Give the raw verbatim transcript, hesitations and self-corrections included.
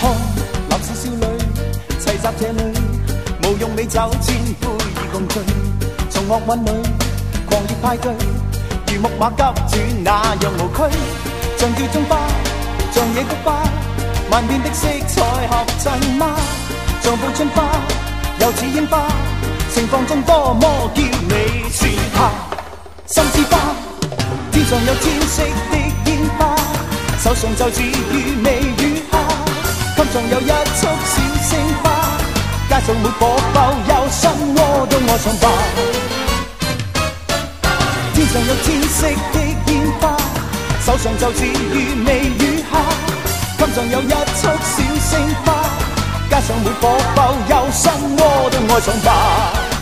看立是少女齐集這裏，無用美酒千杯以共醉，從樂韻裏狂熱派對，如木馬急轉那樣無拘，像吊鐘花，像野菊花，萬變的色彩合襯嗎？像報春花，又似櫻花，情況中多麼叫你說怕，心之花，天上有千色的煙花，手上就似雨微雨下，襟上有一束小星花，街上沒火爆有心窩都愛上吧。天上有千色的煙花，手上就似雨微雨下，襟上有一束小星花，街上沒火爆有心窩都愛上吧。